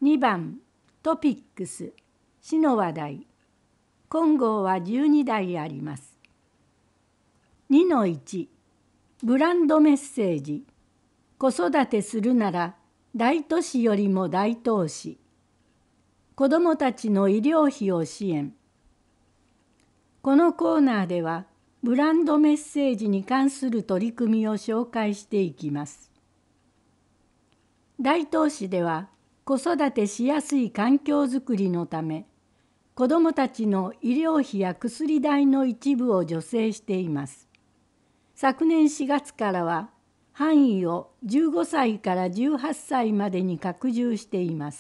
2番トピックス市の話題。今号は12題あります。2-1 ブランドメッセージ。子育てするなら大都市よりも大投資。子どもたちの医療費を支援。このコーナーではブランドメッセージに関する取り組みを紹介していきます。大東市では子育てしやすい環境づくりのため、子どもたちの医療費や薬代の一部を助成しています。昨年4月からは範囲を15歳から18歳までに拡充しています。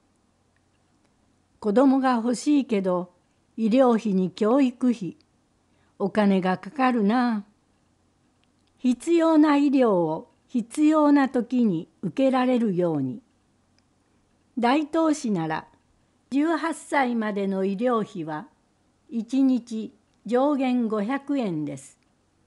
子どもが欲しいけど医療費に教育費、お金がかかるな。必要な医療を必要な時に受けられるように。大東市なら18歳までの医療費は1日上限500円です。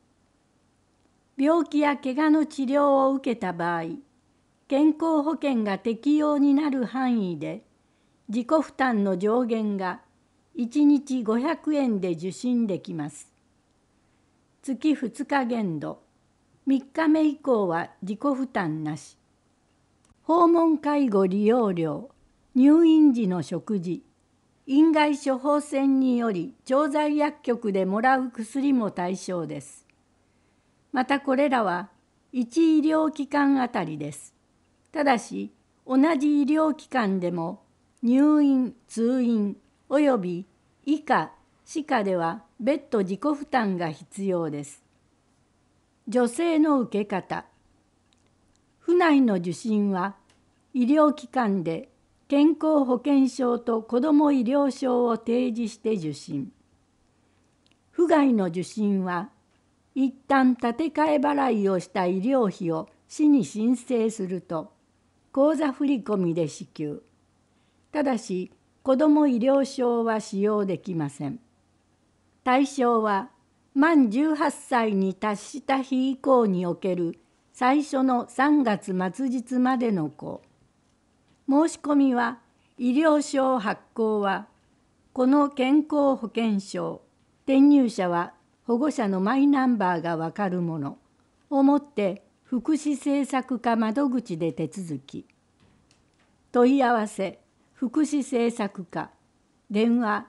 病気や怪我の治療を受けた場合、健康保険が適用になる範囲で自己負担の上限が1日500円で受診できます。月2日限度、3日目以降は自己負担なし。訪問介護利用料、入院時の食事、院外処方箋により調剤薬局でもらう薬も対象です。またこれらは1医療機関あたりです。ただし同じ医療機関でも入院・通院および以下・歯科では別途自己負担が必要です。助成の受け方。府内の受診は医療機関で健康保険証と子ども医療証を提示して受診。府外の受診は一旦立て替え払いをした医療費を市に申請すると口座振込で支給。ただし子ども医療証は使用できません。対象は満18歳に達した日以降における最初の3月末日までの子。申し込みは医療証発行はこの健康保険証、転入者は保護者のマイナンバーがわかるものをもって福祉政策課窓口で手続き。問い合わせ福祉政策課電話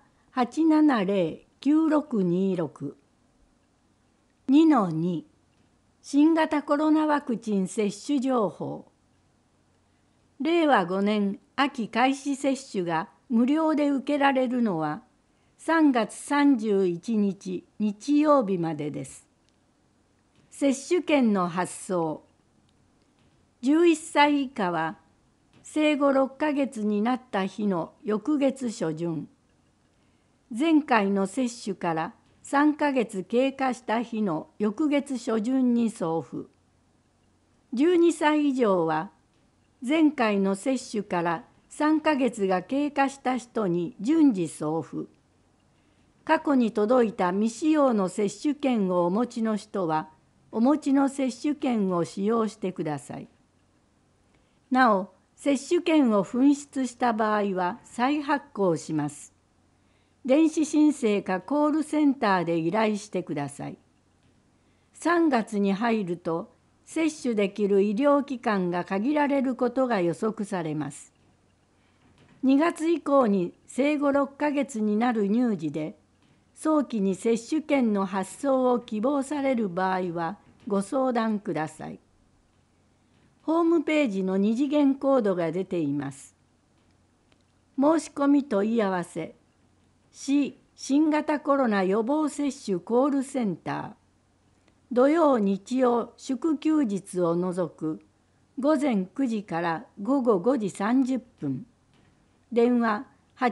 870-9626。2-2 新型コロナワクチン接種情報。令和5年秋開始接種が無料で受けられるのは3月31日日曜日までです。接種券の発送。11歳以下は生後6ヶ月になった日の翌月初旬。前回の接種から3ヶ月経過した日の翌月初旬に送付。12歳以上は前回の接種から3ヶ月が経過した人に順次送付。過去に届いた未使用の接種券をお持ちの人はお持ちの接種券を使用してください。なお、接種券を紛失した場合は再発行します。電子申請かコールセンターで依頼してください。3月に入ると接種できる医療機関が限られることが予測されます。2月以降に生後6ヶ月になる乳児で早期に接種券の発送を希望される場合はご相談ください。ホームページの2次元コードが出ています。申し込み問い合わせ。市新型コロナ予防接種コールセンター。土曜日曜祝休日を除く午前9時から午後5時30分。電話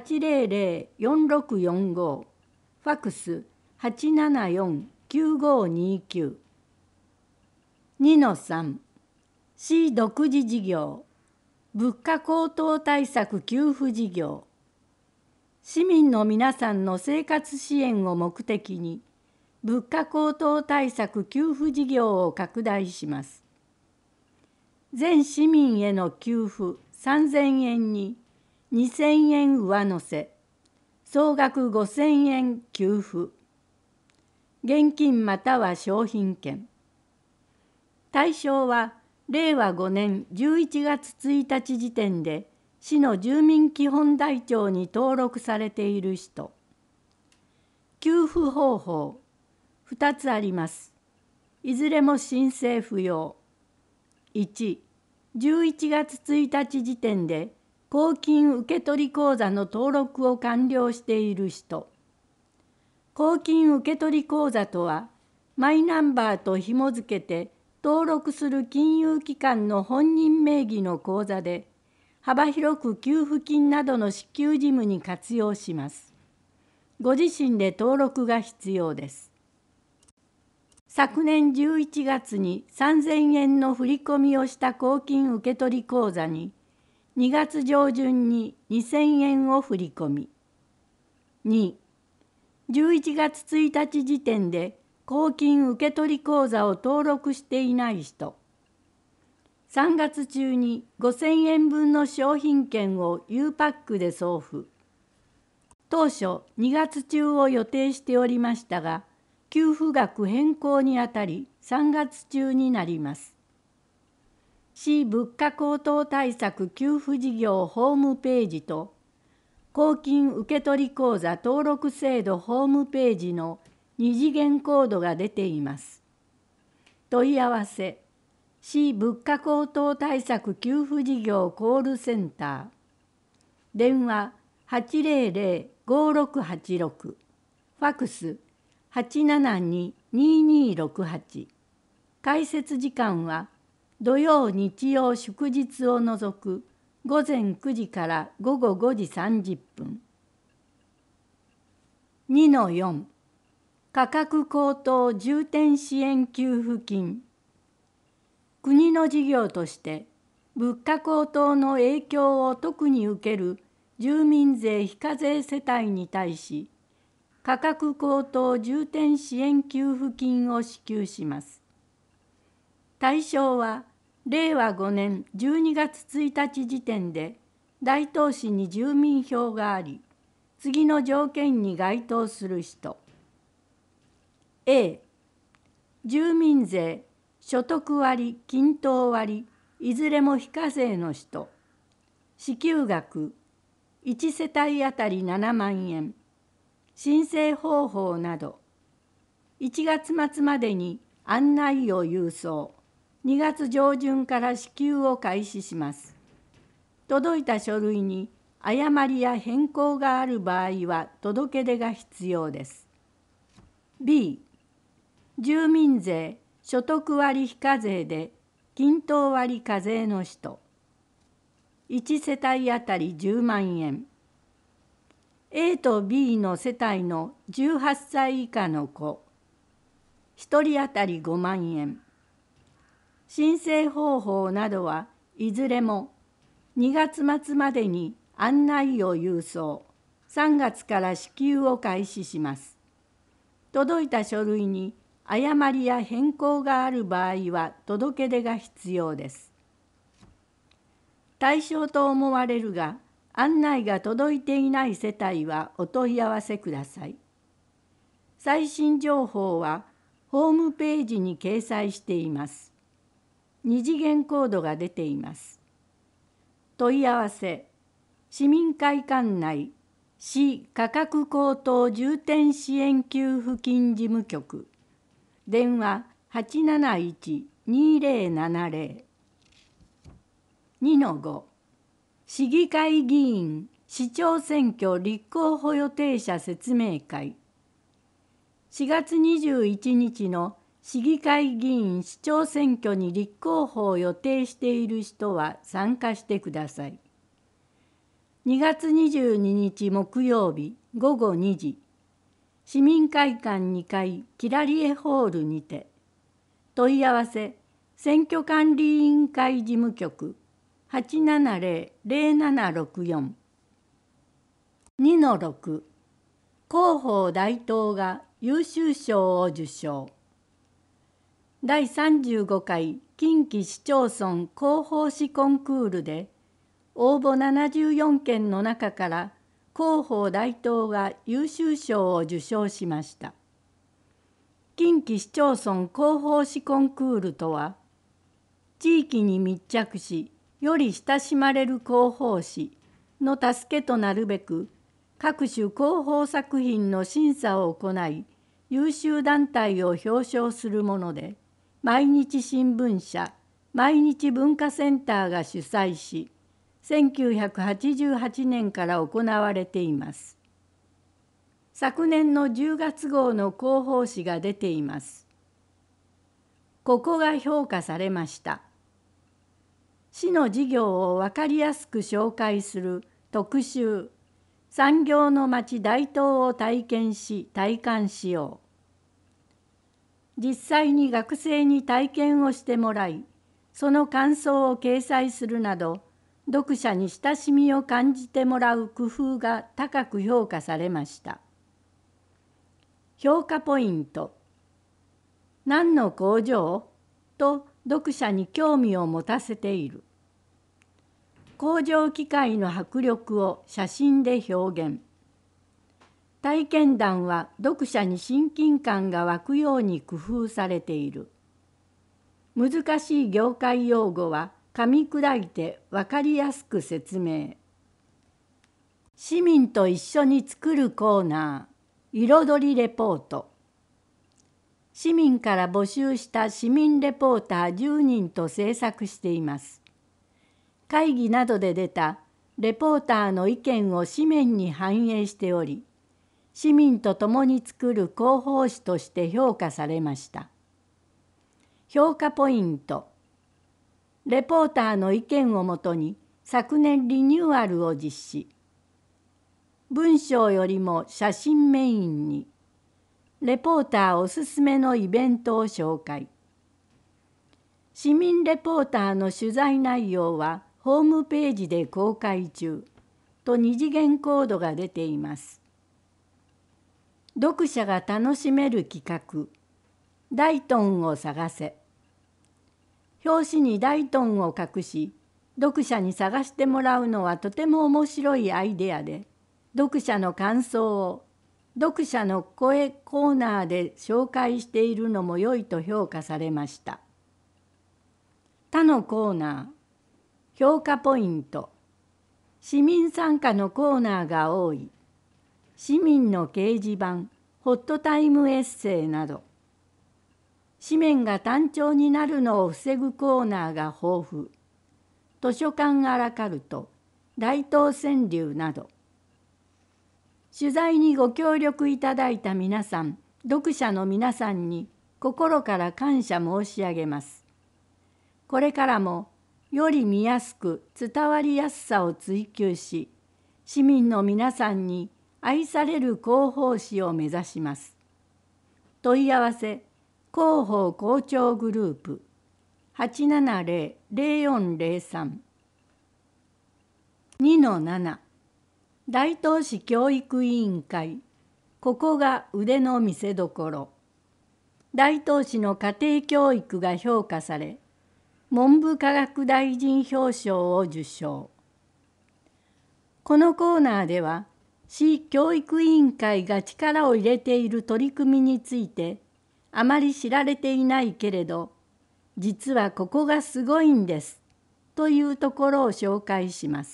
800-4645。ファクス 874-9529。2-3 市独自事業物価高騰対策給付事業。市民の皆さんの生活支援を目的に物価高騰対策給付事業を拡大します。全市民への給付 3000円に2000円上乗せ、総額5000円給付。現金または商品券。対象は令和5年11月1日時点で市の住民基本台帳に登録されている人。給付方法2つあります。いずれも申請不要。1、11月1日時点で公金受取口座の登録を完了している人。公金受取口座とは、マイナンバーと紐付けて登録する金融機関の本人名義の口座で、幅広く給付金などの支給事務に活用します。ご自身で登録が必要です。昨年11月に3000円の振込をした公金受取口座に、2月上旬に2000円を振り込み。2、11月1日時点で公金受取口座を登録していない人。3月中に5000円分の商品券を U パックで送付。当初2月中を予定しておりましたが、給付額変更にあたり3月中になります。市物価高騰対策給付事業ホームページと公金受取口座登録制度ホームページの2次元コードが出ています。問い合わせ市物価高騰対策給付事業コールセンター。電話800-5686。ファクス872-2268。開設時間は土曜日曜祝日を除く午前9時から午後5時30分。2-4 価格高騰重点支援給付金。国の事業として物価高騰の影響を特に受ける住民税非課税世帯に対し、価格高騰重点支援給付金を支給します。対象は令和5年12月1日時点で大東市に住民票があり、次の条件に該当する人。A、住民税、所得割、均等割、いずれも非課税の人。支給額、1世帯あたり7万円。申請方法など。1月末までに案内を郵送。2月上旬から支給を開始します。届いた書類に誤りや変更がある場合は届け出が必要です。B、住民税、所得割非課税で均等割課税の人。1世帯あたり10万円。A と B の世帯の18歳以下の子。1人あたり5万円。申請方法などはいずれも2月末までに案内を郵送、3月から支給を開始します。届いた書類に誤りや変更がある場合は届け出が必要です。対象と思われるが、案内が届いていない世帯はお問い合わせください。最新情報はホームページに掲載しています。2次元コードが出ています。問い合わせ、市民会館内市価格高騰重点支援給付金事務局。電話871-2070。2-5 市議会議員市長選挙立候補予定者説明会。4月21日の市議会議員市長選挙に立候補を予定している人は参加してください。2月22日木曜日午後2時、市民会館2階キラリエホールにて。問い合わせ、選挙管理委員会事務局870-0764。2-6 広報大東が優秀賞を受賞。第35回近畿市町村広報誌コンクールで応募74件の中から広報大東が優秀賞を受賞しました。近畿市町村広報誌コンクールとは、地域に密着し、より親しまれる広報誌の助けとなるべく、各種広報作品の審査を行い、優秀団体を表彰するもので、毎日新聞社、毎日文化センターが主催し、1988年から行われています。昨年の10月号の広報誌が出ています。ここが評価されました。市の事業を分かりやすく紹介する特集、産業の町大東を体験し体感しよう。実際に学生に体験をしてもらい、その感想を掲載するなど、読者に親しみを感じてもらう工夫が高く評価されました。評価ポイント。何の工場？と読者に興味を持たせている。工場機械の迫力を写真で表現。体験談は読者に親近感が湧くように工夫されている。難しい業界用語は噛み砕いて分かりやすく説明。市民と一緒に作るコーナー、彩りレポート。市民から募集した市民レポーター10人と制作しています。会議などで出たレポーターの意見を紙面に反映しており、市民と共に作る広報誌として評価されました。評価ポイント。レポーターの意見をもとに昨年リニューアルを実施。文章よりも写真メインに。レポーターおすすめのイベントを紹介。市民レポーターの取材内容はホームページで公開中と二次元コードが出ています。読者が楽しめる企画。大東を探せ。表紙に大東を隠し、読者に探してもらうのはとても面白いアイデアで、読者の感想を読者の声コーナーで紹介しているのも良いと評価されました。他のコーナー、評価ポイント。市民参加のコーナーが多い。市民の掲示板、ホットタイムエッセイなど。紙面が単調になるのを防ぐコーナーが豊富。図書館アラカルト、大東川柳など。取材にご協力いただいた皆さん、読者の皆さんに心から感謝申し上げます。これからもより見やすく伝わりやすさを追求し、市民の皆さんに愛される広報誌を目指します。問い合わせ、広報校長グループ 870-0403 2-7 大東市教育委員会、ここが腕の見せ所。大東市の家庭教育が評価され、文部科学大臣表彰を受賞。このコーナーでは、市教育委員会が力を入れている取り組みについて、あまり知られていないけれど、実はここがすごいんですというところを紹介します。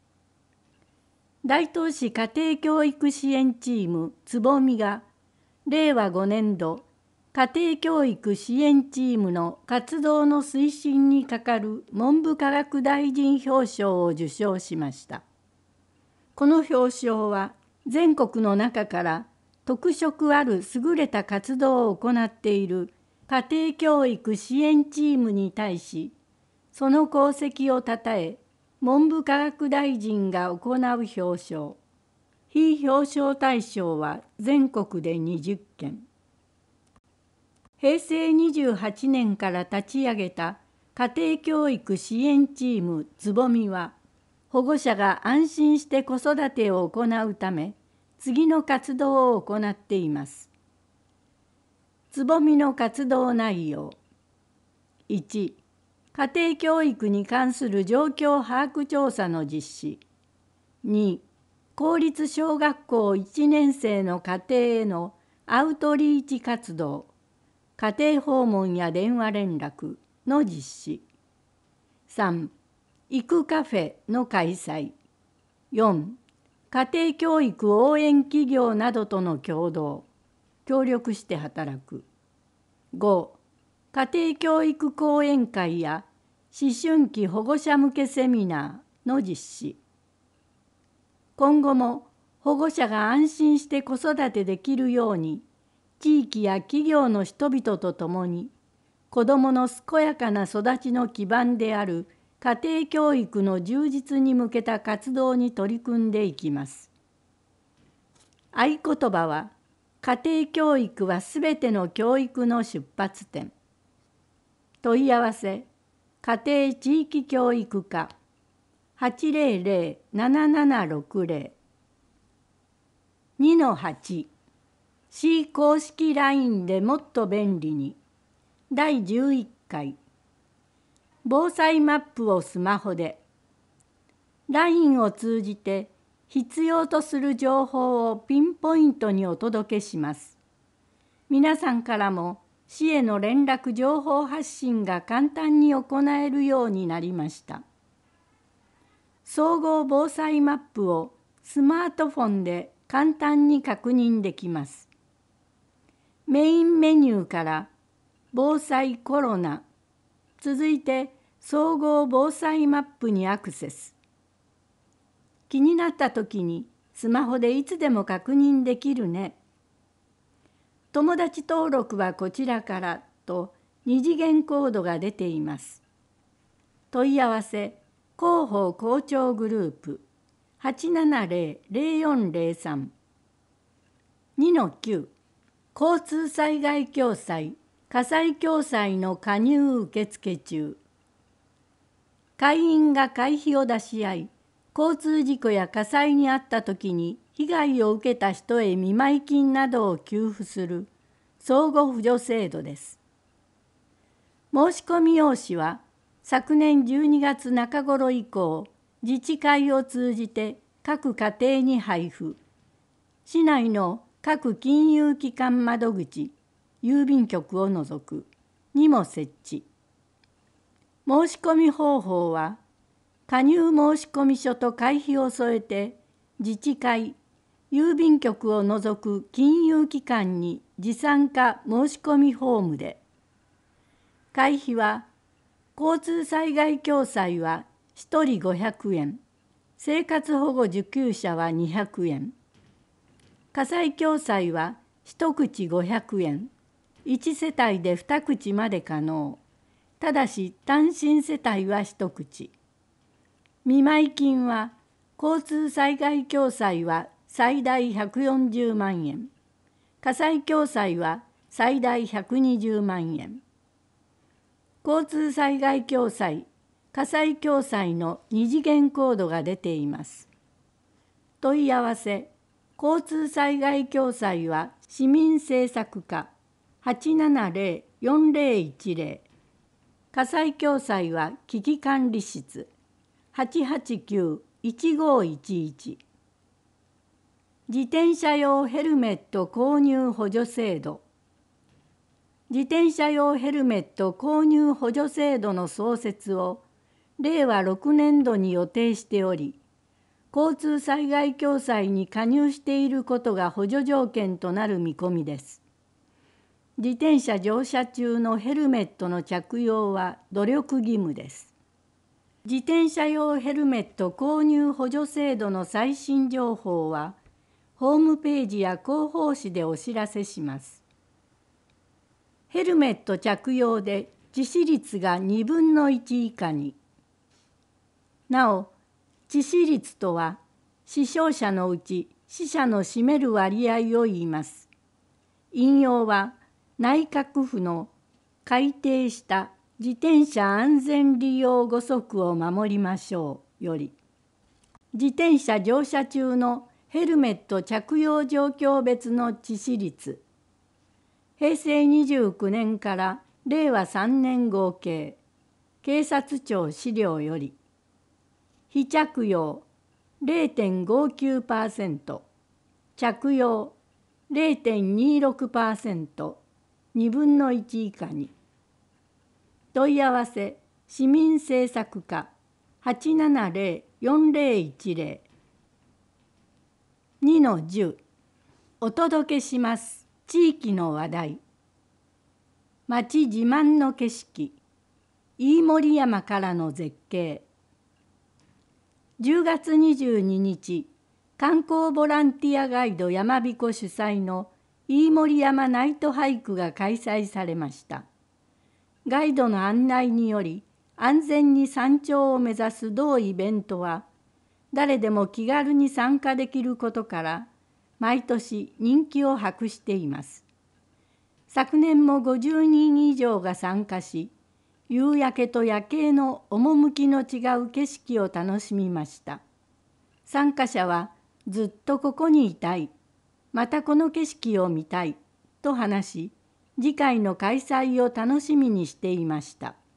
大東市家庭教育支援チームつぼみが令和5年度家庭教育支援チームの活動の推進に係る文部科学大臣表彰を受賞しました。この表彰は全国の中から特色ある優れた活動を行っている家庭教育支援チームに対し、その功績をたたえ、文部科学大臣が行う表彰。非表彰対象は全国で20件。平成28年から立ち上げた家庭教育支援チームつぼみは、保護者が安心して子育てを行うため、次の活動を行っています。つぼみの活動内容。1、 家庭教育に関する状況把握調査の実施。2、公立小学校1年生の家庭へのアウトリーチ活動、家庭訪問や電話連絡の実施。3、行くカフェの開催。4、家庭教育応援企業などとの協力して働く。5、家庭教育講演会や思春期保護者向けセミナーの実施。今後も保護者が安心して子育てできるように、地域や企業の人々とともに、子どもの健やかな育ちの基盤である家庭教育の充実に向けた活動に取り組んでいきます。合言葉は、家庭教育はすべての教育の出発点。問い合わせ、家庭地域教育課 800-7760 2-8 C 公式 LINE でもっと便利に第11回防災マップをスマホで LINE を通じて必要とする情報をピンポイントにお届けします。皆さんからも市への連絡情報発信が簡単に行えるようになりました。総合防災マップをスマートフォンで簡単に確認できます。メインメニューから防災コロナ、続いて総合防災マップにアクセス。気になったときにスマホでいつでも確認できるね。友達登録はこちらからと2次元コードが出ています。問い合わせ、広報校長グループ 870-0403 2-9 交通災害共済、火災共済の加入受付中。会員が会費を出し合い、交通事故や火災に遭ったときに被害を受けた人へ見舞金などを給付する相互扶助制度です。申し込み用紙は昨年12月中頃以降、自治会を通じて各家庭に配布。市内の各金融機関窓口、郵便局を除くにも設置。申し込み方法は、加入申込書と会費を添えて自治会、郵便局を除く金融機関に持参か申し込みフォームで。会費は交通災害共済は1人500円、生活保護受給者は200円。火災共済は1口500円、1世帯で2口まで可能。ただし単身世帯は1口。見舞金は交通災害共済は最大140万円、火災共済は最大120万円。交通災害共済、火災共済の2次元コードが出ています。問い合わせ、交通災害共済は市民政策課 870-4010、火災共済は危機管理室 889-1511。自転車用ヘルメット購入補助制度。自転車用ヘルメット購入補助制度の創設を令和6年度に予定しており、交通災害共済に加入していることが補助条件となる見込みです。自転車乗車中のヘルメットの着用は努力義務です。自転車用ヘルメット購入補助制度の最新情報は、ホームページや広報誌でお知らせします。ヘルメット着用で致死率が2分の1以下に。なお、致死率とは、死傷者のうち死者の占める割合を言います。引用は、内閣府の改定した自転車安全利用5則を守りましょうより、自転車乗車中のヘルメット着用状況別の致死率、平成29年から令和3年合計、 警察庁資料より、非着用 0.59%、着用 0.26%、2分の1以下に。問い合わせ市民政策課 870-4010 2-10 お届けします。地域の話題。町自慢の景色、飯盛山からの絶景。10月22日、観光ボランティアガイドやまびこ主催の飯盛山ナイトハイクが開催されました。ガイドの案内により、安全に山頂を目指す同イベントは、誰でも気軽に参加できることから、毎年人気を博しています。昨年も50人以上が参加し、夕焼けと夜景の趣の違う景色を楽しみました。参加者はずっとここにいたい、またこの景色を見たいと話し、次回の開催を楽しみにしていました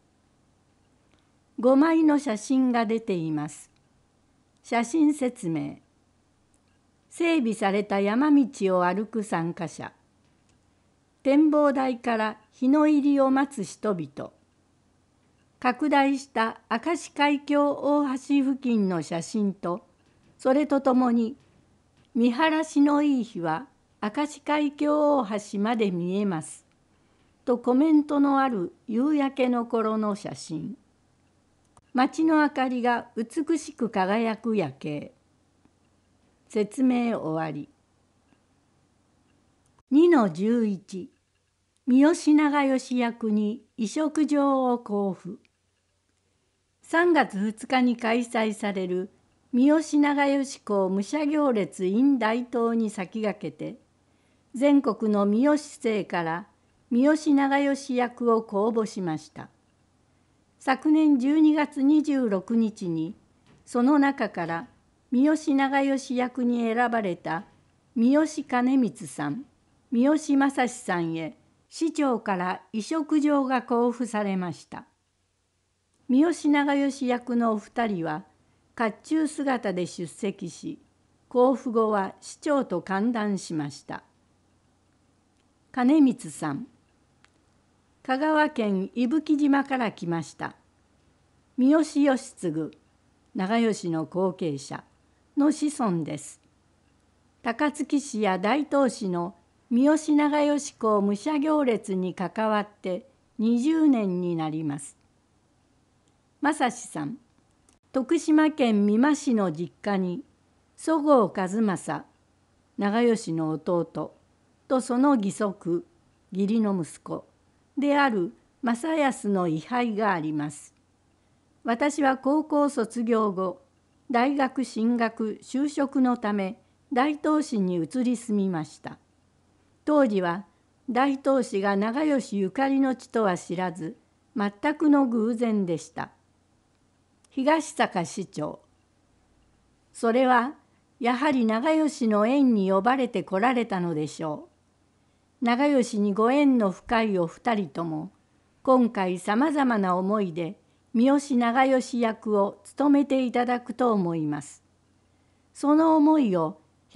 。5枚の写真が出ています。写真説明。整備された山道を歩く参加者。展望台から日の入りを待つ人々。拡大した明石海峡大橋付近の写真と、それとともに見晴らしのいい日は明石海峡大橋まで見えますとコメントのある夕焼けの頃の写真。街の明かりが美しく輝く夜景。説明終わり。2-11 三好長慶役に委嘱状を交付。3月2日に開催される三好長慶公武者行列 in 大東に先駆けて、全国の三好姓から三好長慶役を公募しました。昨年12月26日に、その中から三好長慶役に選ばれた三好兼光さん、三好正史さんへ市長から委嘱状が交付されました。三好長慶役のお二人は甲冑姿で出席し、交付後は市長と歓談しました。兼光さん、香川県伊吹島から来ました。三好義継、長慶の後継者の子孫です。高槻市や大東市の三好長慶公武者行列に関わって20年になります。正史さん、徳島県美馬市の実家に十郷一正、長慶の弟とその義足、義理の息子である正康の位牌があります。私は高校卒業後、大学進学就職のため大東市に移り住みました。当時は大東市が長慶ゆかりの地とは知らず、全くの偶然でした。東坂市長、それはやはり長慶の縁に呼ばれて来られたのでしょう。長慶にご縁の深いお二人とも、今回さまざまな思いで三好長慶役を務めていただくと思います。その思いを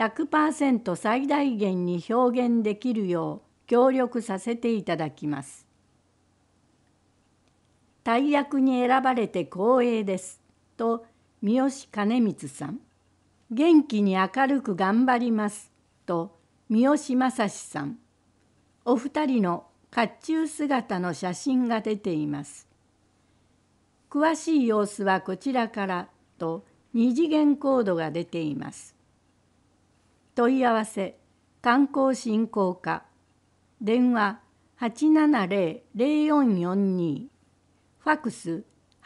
100% 最大限に表現できるよう協力させていただきます。大役に選ばれて光栄ですと三好兼光さん。元気に明るく頑張りますと三好正史さん。お二人の甲冑姿の写真が出ています。詳しい様子はこちらからと二次元コードが出ています。問い合わせ観光振興課、電話 870-0442、ファクス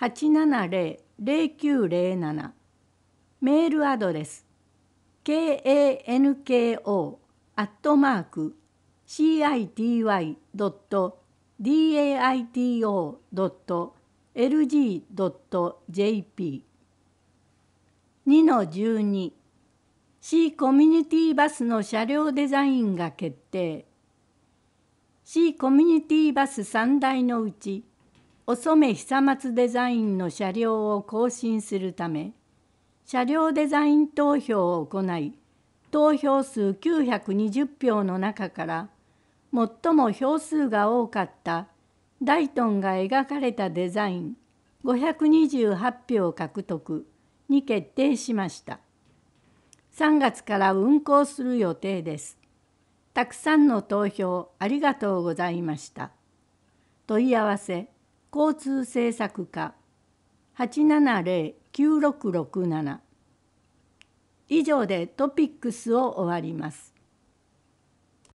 870-0907、メールアドレス kanko@citi.daito.lg.jp。 2-12 C コミュニティバスの車両デザインが決定。C コミュニティバス3台のうち、 お染久松デザインの車両を更新するため、車両デザイン投票を行い、投票数920票の中から最も票数が多かった大東が描かれたデザイン528票獲得に決定しました。3月から運行する予定です。たくさんの投票ありがとうございました。問い合わせ交通政策課 870-9667。以上でトピックスを終わります。